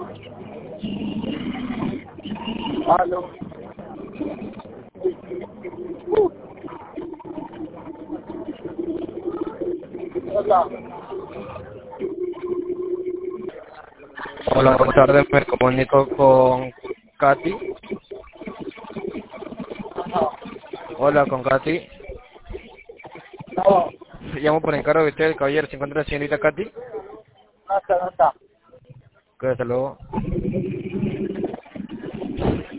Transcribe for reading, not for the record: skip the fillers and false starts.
Aló. Hola. Hola, buenas tardes, me comunico con Katy. Hola, con Katy. No, Llamo por encargo de usted, el caballero. ¿Se encuentra la señorita Katy? no está. Que hasta luego.